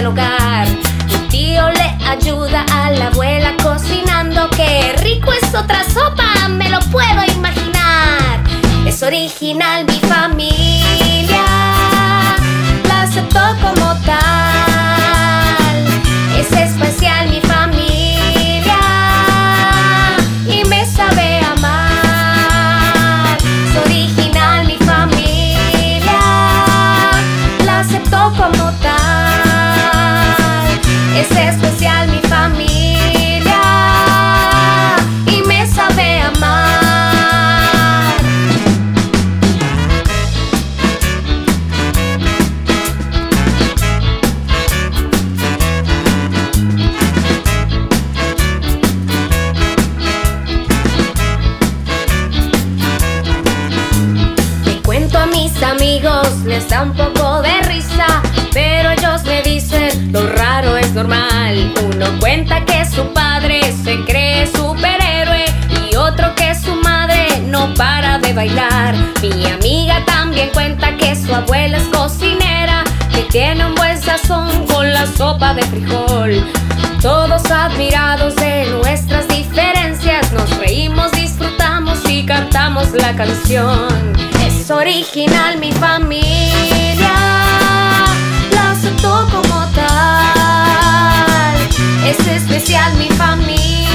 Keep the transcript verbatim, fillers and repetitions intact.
al hogar. Mi tío le ayuda a la abuela cocinando. ¡Qué rico es otra sopa! Me lo puedo imaginar. Es original mi familia, la acepto como tal. Es especial mi familia y me sabe amar. Es original mi familia, la acepto como tal. Es especial mi familia y me sabe amar. A mis amigos les da un poco de risa, pero ellos me dicen lo raro es normal. Uno cuenta que su padre se cree superhéroe y otro que su madre no para de bailar. Mi amiga también cuenta que su abuela es cocinera, que tiene un buen sazón con la sopa de frijol. Todos admirados de nuestras diferencias, nos reímos, disfrutamos y cantamos la canción. Es original mi familia, la acepto como tal. Es especial mi familia